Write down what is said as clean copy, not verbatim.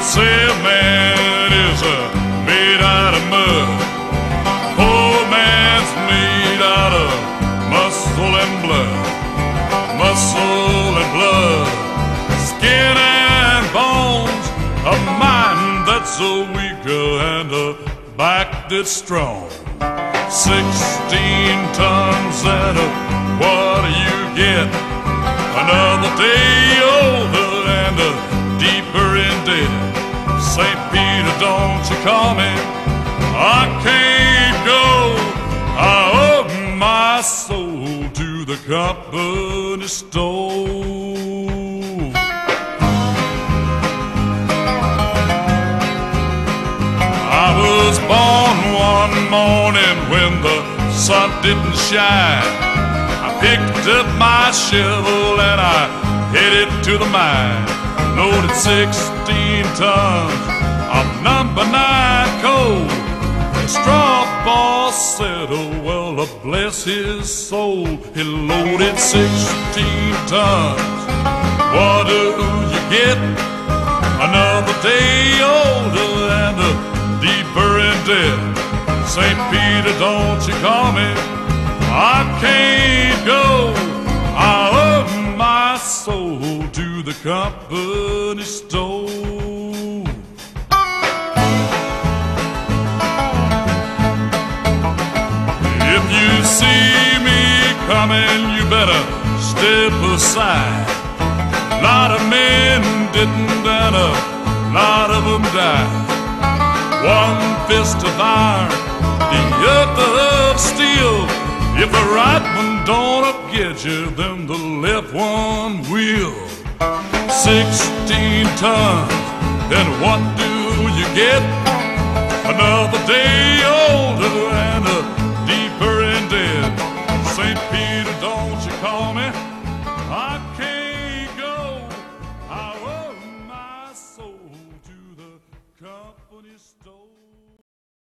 say a man is made out of mud. Poor man's made out of muscle and blood. Muscle and blood, skin and bones. A mind that's so weak and a back that's strong. 16 tons and what do you get? Another day older and deeper in debt. St. Peter, don't you call me, I can't go. I owe my soul to the company store. I was born one morning when the sun didn't shine. I picked up my shovel and I headed to the mine. Loaded 16 tons of number 9 coal. The straw boss said, oh well, bless his soul. He loaded 16 tons. What do you get? Another day older and deeper in debt. St. Peter, don't you call me, I can't go. I owe my soul to the company store. If you see me coming, you better step aside. A lot of men didn't and a lot of them died. One fist of iron, the other of steel. If the right one don't get you, then the left one will. 16 tons, then what do you get? Another day